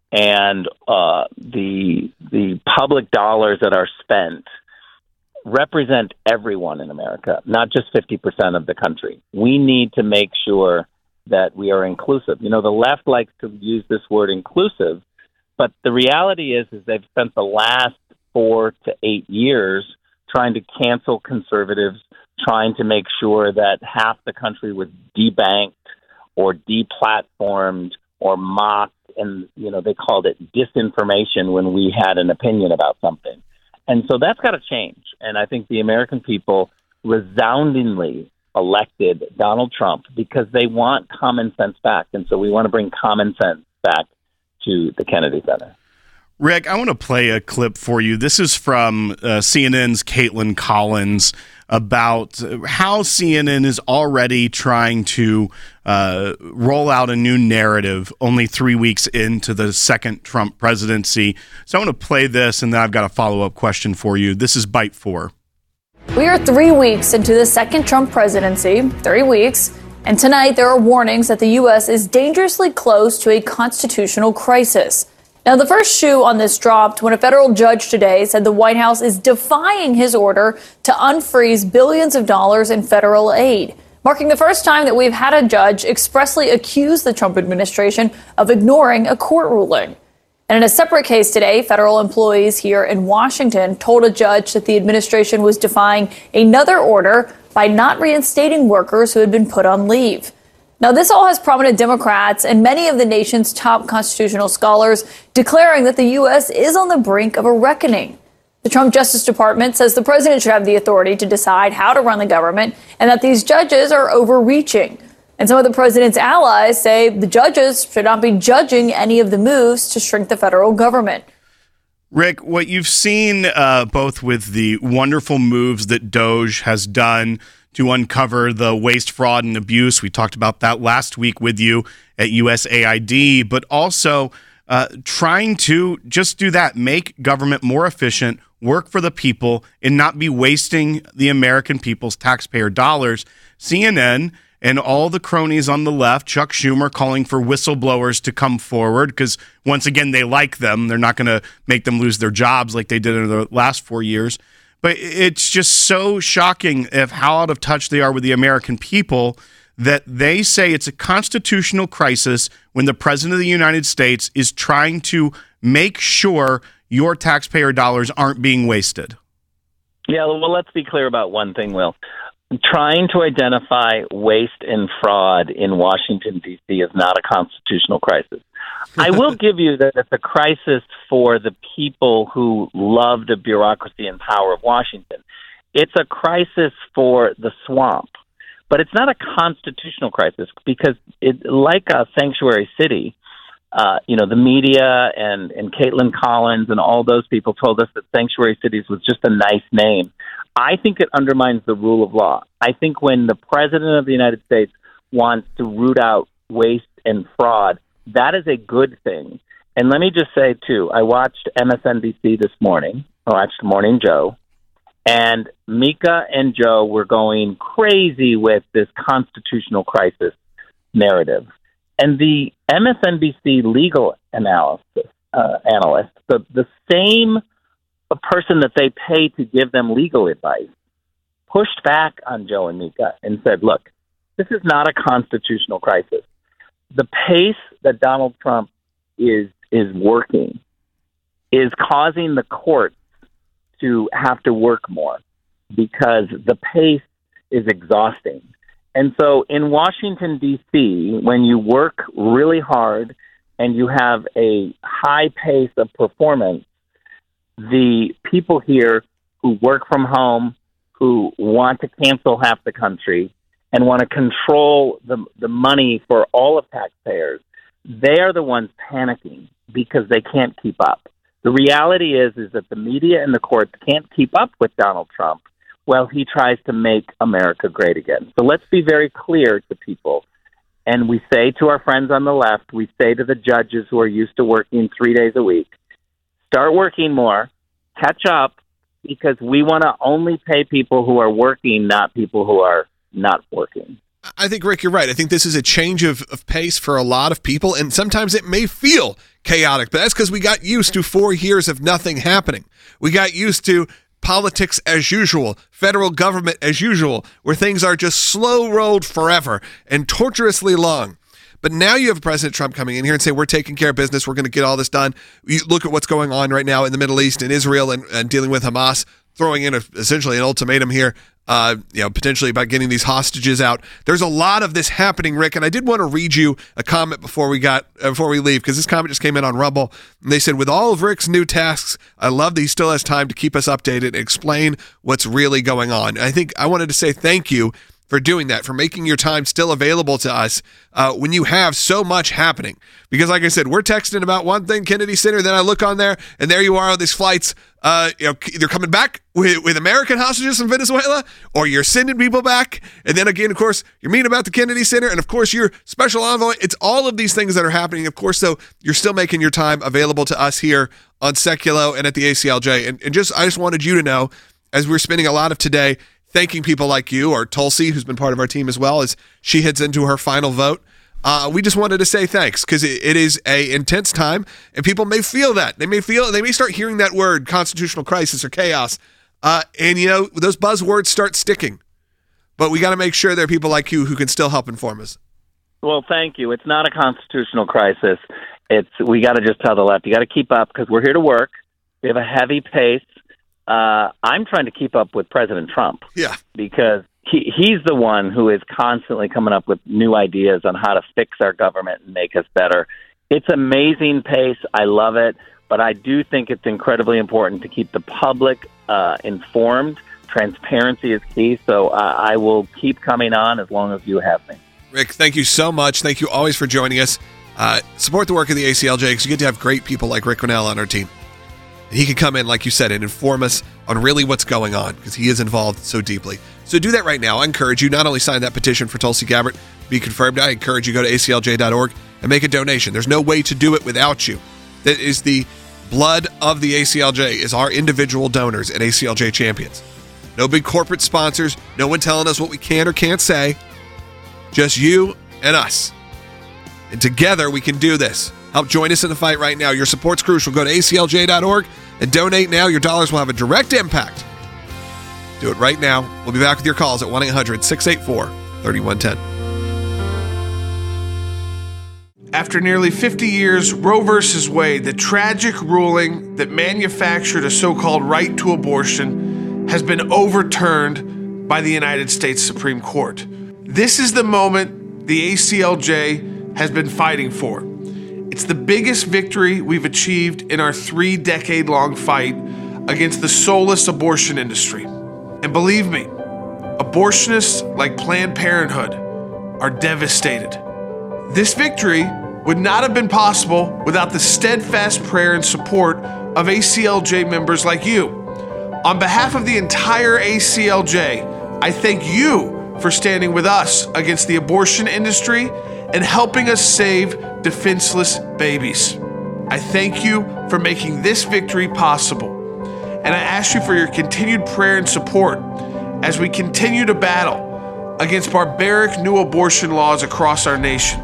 and uh, the the public dollars that are spent represent everyone in America, not just fifty percent of the country. We need to make sure that we are inclusive. You know, the left likes to use this word inclusive, but the reality is, is they've spent the last four to eight years trying to cancel conservatives, trying to make sure that half the country was debanked or deplatformed or mocked, and, you know, they called it disinformation when we had an opinion about something. And so that's got to change. And I think the American people resoundingly elected Donald Trump because they want common sense back. And so we want to bring common sense back to the Kennedy Center. Rick, I want to play a clip for you. This is from uh, C N N's Caitlin Collins about how C N N is already trying to uh, roll out a new narrative only three weeks into the second Trump presidency. So I want to play this, and then I've got a follow-up question for you. This is Bite four. We are three weeks into the second Trump presidency, three weeks, and tonight there are warnings that the U S is dangerously close to a constitutional crisis. Now, the first shoe on this dropped when a federal judge today said the White House is defying his order to unfreeze billions of dollars in federal aid, marking the first time that we've had a judge expressly accuse the Trump administration of ignoring a court ruling. And in a separate case today, federal employees here in Washington told a judge that the administration was defying another order by not reinstating workers who had been put on leave. Now, this all has prominent Democrats and many of the nation's top constitutional scholars declaring that the U S is on the brink of a reckoning. The Trump Justice Department says the president should have the authority to decide how to run the government and that these judges are overreaching. And some of the president's allies say the judges should not be judging any of the moves to shrink the federal government. Rick, what you've seen uh, both with the wonderful moves that DOJ has done to uncover the waste, fraud, and abuse. We talked about that last week with you at U S A I D, but also uh, trying to just do that, make government more efficient, work for the people, and not be wasting the American people's taxpayer dollars. C N N and all the cronies on the left, Chuck Schumer calling for whistleblowers to come forward because, once again, they like them. They're not going to make them lose their jobs like they did in the last four years. But it's just so shocking of how out of touch they are with the American people that they say it's a constitutional crisis when the president of the United States is trying to make sure your taxpayer dollars aren't being wasted. Yeah, well, let's be clear about one thing, Will. Trying to identify waste and fraud in Washington, D C is not a constitutional crisis. I will give you that it's a crisis for the people who love the bureaucracy and power of Washington. It's a crisis for the swamp, but it's not a constitutional crisis because, it, like a sanctuary city, uh, you know, the media and, and Caitlin Collins and all those people told us that sanctuary cities was just a nice name. I think it undermines the rule of law. I think when the president of the United States wants to root out waste and fraud, that is a good thing. And let me just say, too, I watched M S N B C this morning. I watched Morning Joe. And Mika and Joe were going crazy with this constitutional crisis narrative. And the M S N B C legal analysis uh, analyst, the, the same person that they pay to give them legal advice, pushed back on Joe and Mika and said, look, this is not a constitutional crisis. The pace that Donald Trump is is working is causing the courts to have to work more because the pace is exhausting. And so in Washington, D C, when you work really hard and you have a high pace of performance, the people here who work from home, who want to cancel half the country and want to control the the money for all of taxpayers, they are the ones panicking because they can't keep up. The reality is, is that the media and the courts can't keep up with Donald Trump while he tries to make America great again. So let's be very clear to people. And we say to our friends on the left, we say to the judges who are used to working three days a week, start working more, catch up, because we want to only pay people who are working, not people who are not working. I think, Rick, you're right. I think this is a change of, of pace for a lot of people, and sometimes it may feel chaotic, but that's because we got used to four years of nothing happening. We got used to politics as usual, federal government as usual, where things are just slow-rolled forever and torturously long. But now you have President Trump coming in here and say, we're taking care of business, we're going to get all this done. You look at what's going on right now in the Middle East and Israel and, and dealing with Hamas, throwing in a, essentially an ultimatum here, uh, you know, potentially about getting these hostages out. There's a lot of this happening, Rick, and I did want to read you a comment before we got uh, before we leave, because this comment just came in on Rumble, and they said, with all of Rick's new tasks, I love that he still has time to keep us updated and explain what's really going on. I think I wanted to say thank you for doing that, for making your time still available to us uh, when you have so much happening. Because like I said, we're texting about one thing, Kennedy Center, then I look on there, and there you are on these flights, uh, you know, either coming back with, with American hostages from Venezuela, or you're sending people back, and then again, of course, you're meeting about the Kennedy Center, and of course, your special envoy. It's all of these things that are happening. Of course, though, you're still making your time available to us here on Seculo and at the A C L J. And, and just, I just wanted you to know, as we're spending a lot of today thanking people like you, or Tulsi, who's been part of our team as well, as she heads into her final vote. Uh, we just wanted to say thanks, because it, it is a intense time, and people may feel that. They may feel, they may start hearing that word, constitutional crisis or chaos, uh, and, you know, those buzzwords start sticking. But we got to make sure there are people like you who can still help inform us. Well, thank you. It's not a constitutional crisis. It's we got to just tell the left, you got to keep up, because we're here to work. We have a heavy pace. Uh, I'm trying to keep up with President Trump. Yeah. Because he, he's the one who is constantly coming up with new ideas on how to fix our government and make us better. It's amazing pace. I love it. But I do think it's incredibly important to keep the public uh, informed. Transparency is key. So uh, I will keep coming on as long as you have me. Rick, thank you so much. Thank you always for joining us. Uh, support the work of the A C L J, because you get to have great people like Rick Grenell on our team. He can come in, like you said, and inform us on really what's going on, because he is involved so deeply. So do that right now. I encourage you, not only sign that petition for Tulsi Gabbard, be confirmed, I encourage you to go to A C L J dot org and make a donation. There's no way to do it without you. That is the blood of the A C L J, is our individual donors at A C L J Champions. No big corporate sponsors, no one telling us what we can or can't say, just you and us. And together we can do this. Help join us in the fight right now. Your support's crucial. Go to A C L J dot org and donate now. Your dollars will have a direct impact. Do it right now. We'll be back with your calls at one eight hundred six eight four three one one zero. After nearly fifty years, Roe versus Wade, the tragic ruling that manufactured a so-called right to abortion, has been overturned by the United States Supreme Court. This is the moment the A C L J has been fighting for. It's the biggest victory we've achieved in our three-decade-long fight against the soulless abortion industry. And believe me, abortionists like Planned Parenthood are devastated. This victory would not have been possible without the steadfast prayer and support of A C L J members like you. On behalf of the entire A C L J, I thank you for standing with us against the abortion industry and helping us save defenseless babies. I thank you for making this victory possible. And I ask you for your continued prayer and support as we continue to battle against barbaric new abortion laws across our nation.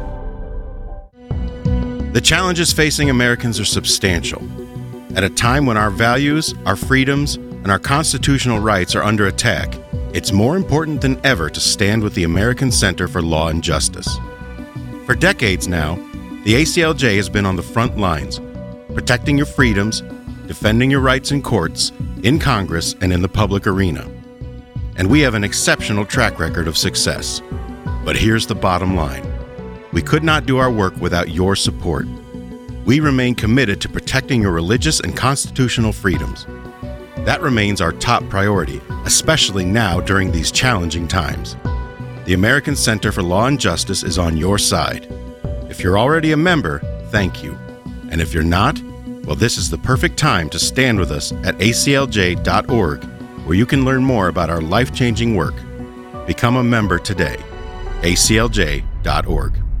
The challenges facing Americans are substantial. At a time when our values, our freedoms, and our constitutional rights are under attack, it's more important than ever to stand with the American Center for Law and Justice. For decades now, the A C L J has been on the front lines, protecting your freedoms, defending your rights in courts, in Congress, and in the public arena. And we have an exceptional track record of success. But here's the bottom line. We could not do our work without your support. We remain committed to protecting your religious and constitutional freedoms. That remains our top priority, especially now during these challenging times. The American Center for Law and Justice is on your side. If you're already a member, thank you. And if you're not, well, this is the perfect time to stand with us at A C L J dot org, where you can learn more about our life-changing work. Become a member today. A C L J dot org.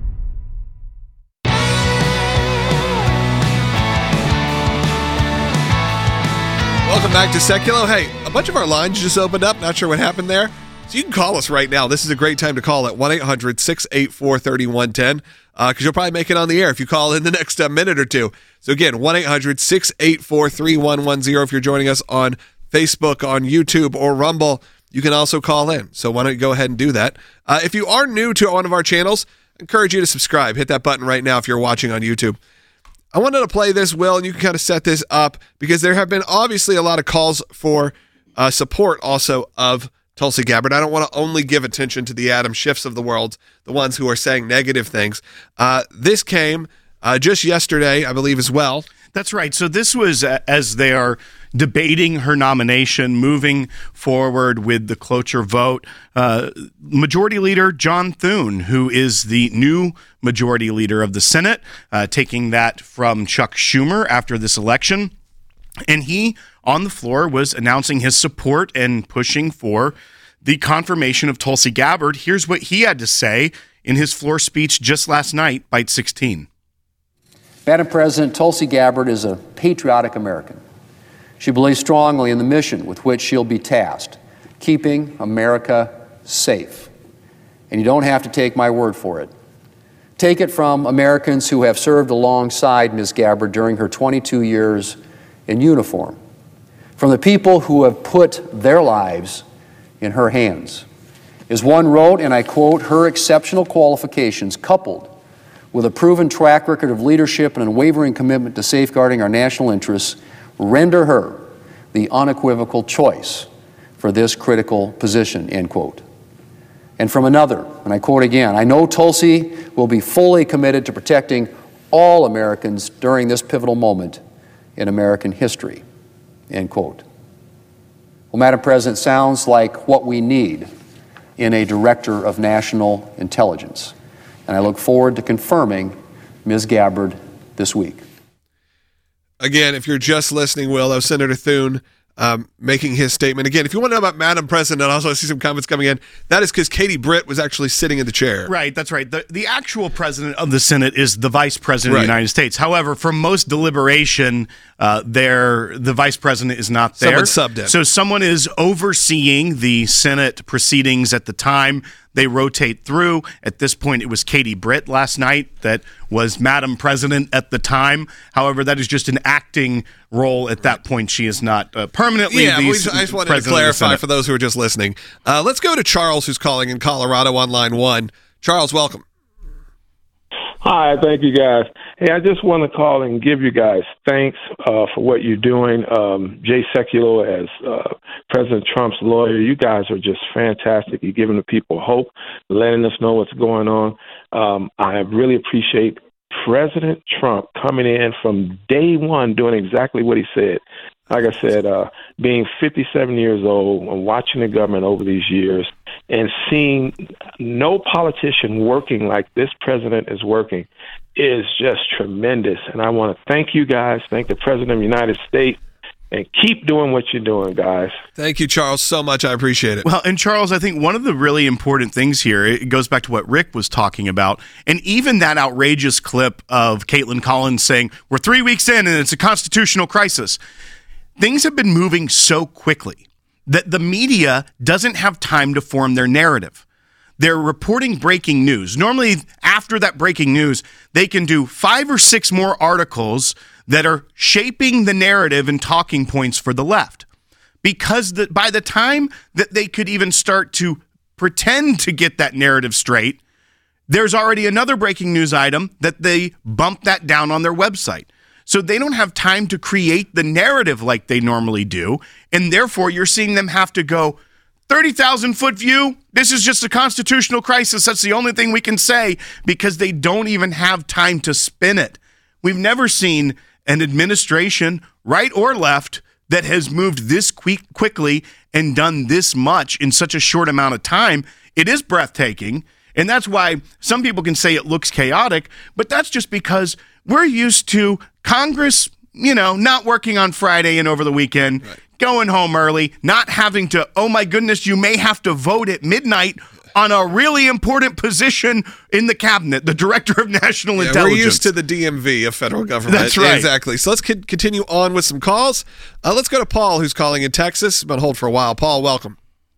Welcome back to Seculo. Hey, a bunch of our lines just opened up. Not sure what happened there. So you can call us right now. This is a great time to call at one eight hundred six eight four three one one zero because uh, you'll probably make it on the air if you call in the next uh, minute or two. So again, one eight hundred six eight four three one one zero if you're joining us on Facebook, on YouTube, or Rumble. You can also call in. So why don't you go ahead and do that. Uh, if you are new to one of our channels, I encourage you to subscribe. Hit that button right now if you're watching on YouTube. I wanted to play this, Will, and you can kind of set this up because there have been obviously a lot of calls for uh, support also of Tulsi Gabbard. I don't want to only give attention to the Adam Schiffs of the world, the ones who are saying negative things. Uh, this came uh, just yesterday, I believe, as well. That's right. So this was uh, as they are debating her nomination, moving forward with the cloture vote. Uh, Majority Leader John Thune, who is the new Majority Leader of the Senate, uh, taking that from Chuck Schumer after this election. And he, on the floor, was announcing his support and pushing for the confirmation of Tulsi Gabbard. Here's what he had to say in his floor speech just last night, Bite sixteen. Madam President, Tulsi Gabbard is a patriotic American. She believes strongly in the mission with which she'll be tasked, keeping America safe. And you don't have to take my word for it. Take it from Americans who have served alongside Miz Gabbard during her twenty-two years in uniform, from the people who have put their lives in her hands. As one wrote, and I quote, her exceptional qualifications coupled with a proven track record of leadership and unwavering commitment to safeguarding our national interests, render her the unequivocal choice for this critical position, end quote. And from another, and I quote again, I know Tulsi will be fully committed to protecting all Americans during this pivotal moment in American history, end quote. Well, Madam President, sounds like what we need in a director of national intelligence. And I look forward to confirming Miz Gabbard this week. Again, if you're just listening, Will, that was Senator Thune um, making his statement. Again, if you want to know about Madam President, I also see some comments coming in. That is because Katie Britt was actually sitting in the chair. Right, that's right. The, the actual president of the Senate is the vice president Right. of the United States. However, for most deliberation, uh, there the vice president is not there. Someone subbed in. So someone is overseeing the Senate proceedings at the time. They rotate through. At this point, it was Katie Britt last night that was Madam President at the time. However, that is just an acting role at that point. She is not uh, permanently Yeah, the but we just, I just wanted to President of the clarify Senate. for those who are just listening. Uh, let's go to Charles, who's calling in Colorado on line one. Charles, welcome. Hi, thank you guys. Hey, I just want to call and give you guys thanks uh, for what you're doing. Um, Jay Sekulow as uh, President Trump's lawyer, you guys are just fantastic. You're giving the people hope, letting us know what's going on. Um, I really appreciate President Trump coming in from day one doing exactly what he said. Like I said, uh, being fifty-seven years old and watching the government over these years and seeing no politician working like this president is working is just tremendous. And I want to thank you guys, thank the President of the United States, and keep doing what you're doing, guys. Thank you, Charles, so much. I appreciate it. Well, and Charles, I think one of the really important things here, it goes back to what Rick was talking about, and even that outrageous clip of Caitlin Collins saying, we're three weeks in and it's a constitutional crisis. Things have been moving so quickly that the media doesn't have time to form their narrative. They're reporting breaking news. Normally, after that breaking news, they can do five or six more articles that are shaping the narrative and talking points for the left. Because the, by the time that they could even start to pretend to get that narrative straight, there's already another breaking news item that they bump that down on their website. So they don't have time to create the narrative like they normally do. And therefore, you're seeing them have to go, thirty thousand foot view, this is just a constitutional crisis. That's the only thing we can say, because they don't even have time to spin it. We've never seen an administration, right or left, that has moved this quick, quickly and done this much in such a short amount of time. It is breathtaking. And that's why some people can say it looks chaotic, but that's just because we're used to Congress, you know, not working on Friday and over the weekend, right. going home early, not having to, oh my goodness, you may have to vote at midnight on a really important position in the cabinet, the director of national yeah, intelligence. We're used to the D M V of federal government. That's right. Exactly. So let's c- continue on with some calls. Uh, let's go to Paul, who's calling in Texas. Been on hold for a while. Paul, welcome.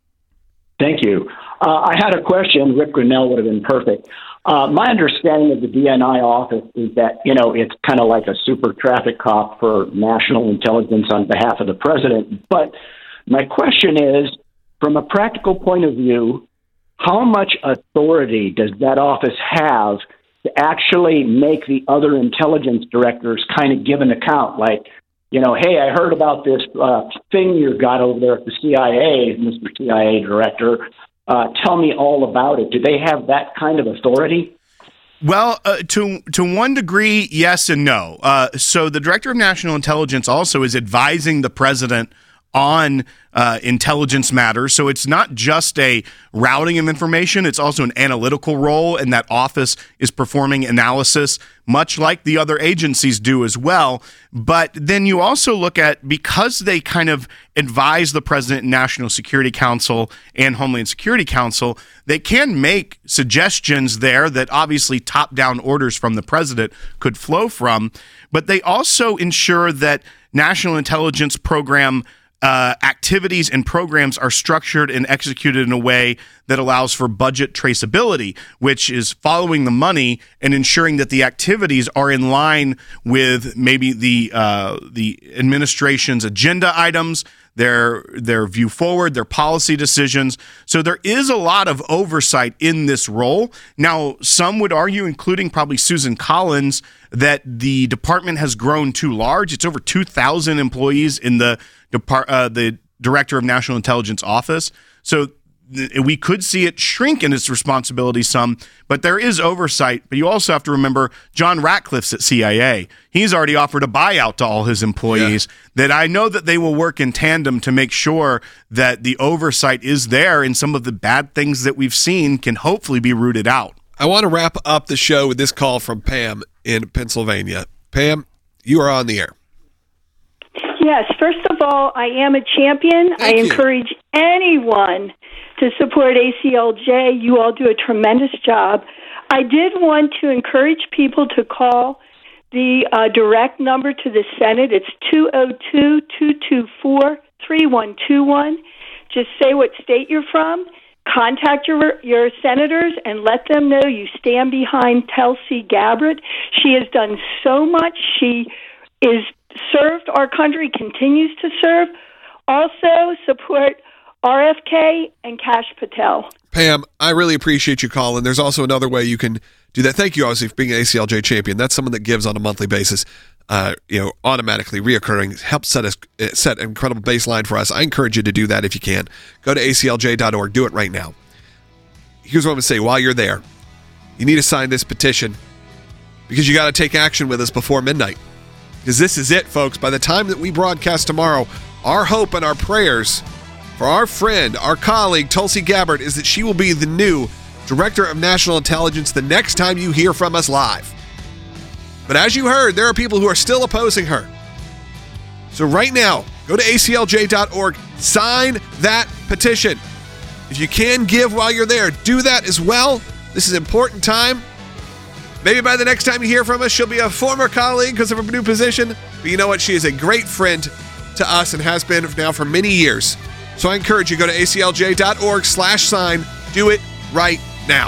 Thank you. Uh, I had a question. Rick Grinnell would have been perfect. Uh, my understanding of the D N I office is that, you know, it's kind of like a super traffic cop for national intelligence on behalf of the president. But my question is, from a practical point of view, how much authority does that office have to actually make the other intelligence directors kind of give an account? Like, you know, hey, I heard about this uh, thing you got over there at the C I A, Mister C I A director. Uh, tell me all about it. Do they have that kind of authority? Well, uh, to to one degree, yes and no. Uh, so the Director of National Intelligence also is advising the president on uh, intelligence matters. So it's not just a routing of information, it's also an analytical role, and that office is performing analysis, much like the other agencies do as well. But then you also look at, because they kind of advise the president in National Security Council and Homeland Security Council, they can make suggestions there that obviously top-down orders from the president could flow from, but they also ensure that national intelligence program Uh, activities and programs are structured and executed in a way that allows for budget traceability, which is following the money and ensuring that the activities are in line with maybe the uh, the administration's agenda items, their their view forward, their policy decisions. So there is a lot of oversight in this role. Now, some would argue, including probably Susan Collins, that the department has grown too large. It's over two thousand employees in the Depart, uh, the Director of National Intelligence Office. So th- we could see it shrink in its responsibility some, but there is oversight. But you also have to remember John Ratcliffe's at C I A. He's already offered a buyout to all his employees. Yeah. That I know that they will work in tandem to make sure that the oversight is there, and some of the bad things that we've seen can hopefully be rooted out. I want to wrap up the show with this call from Pam in Pennsylvania. Pam, you are on the air. Yes, first of all, I am a champion. Thank I you. encourage anyone to support A C L J. You all do a tremendous job. I did want to encourage people to call the uh, direct number to the Senate. It's two oh two, two two four, three one two one. Just say what state you're from. Contact your your senators and let them know you stand behind Tulsi Gabbard. She has done so much. She is served our country, continues to serve. Also support R F K and Kash Patel. Pam, I really appreciate you calling. There's also another way you can do that. Thank you, obviously, for being an A C L J champion. That's someone that gives on a monthly basis, uh, you know, automatically reoccurring, helps set us set an incredible baseline for us. I encourage you to do that if you can. Go to A C L J dot org. Do it right now. Here's what I'm going to say while you're there. You need to sign this petition because you got to take action with us before midnight. Because this is it, folks. By the time that we broadcast tomorrow, our hope and our prayers for our friend, our colleague, Tulsi Gabbard, is that she will be the new Director of National Intelligence the next time you hear from us live. But as you heard, there are people who are still opposing her. So right now, go to A C L J dot org, sign that petition. If you can give while you're there, do that as well. This is an important time. Maybe by the next time you hear from us, she'll be a former colleague because of her new position. But you know what? She is a great friend to us and has been now for many years. So I encourage you, go to A C L J dot org slash sign. Do it right now.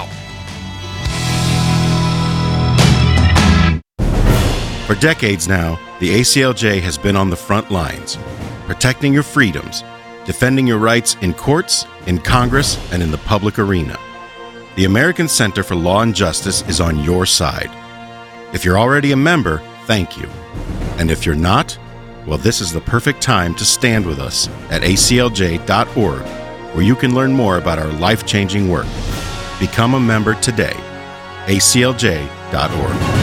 For decades now, the A C L J has been on the front lines, protecting your freedoms, defending your rights in courts, in Congress, and in the public arena. The American Center for Law and Justice is on your side. If you're already a member, thank you. And if you're not, well, this is the perfect time to stand with us at A C L J dot org, where you can learn more about our life-changing work. Become a member today. A C L J dot org.